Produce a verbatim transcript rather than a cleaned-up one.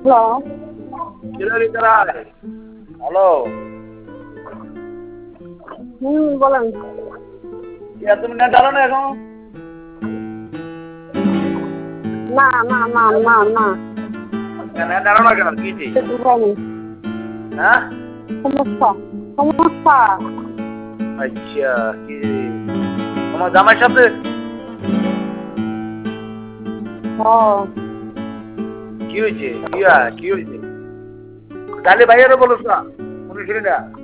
Hello hello হুম বলেন। তুমি net ডালো না এখন? না না না না না নেট ডালো না কেন? কি ঠিক? হ্যাঁ সমস্যা সমস্যা আচ্ছা কি তোমার জামাইয়ের সাথে হ্যাঁ কি হয়েছে? কি হয়? কি হয়েছে? কালে ভাইয়েরও বলো না, শুনি শুনি না।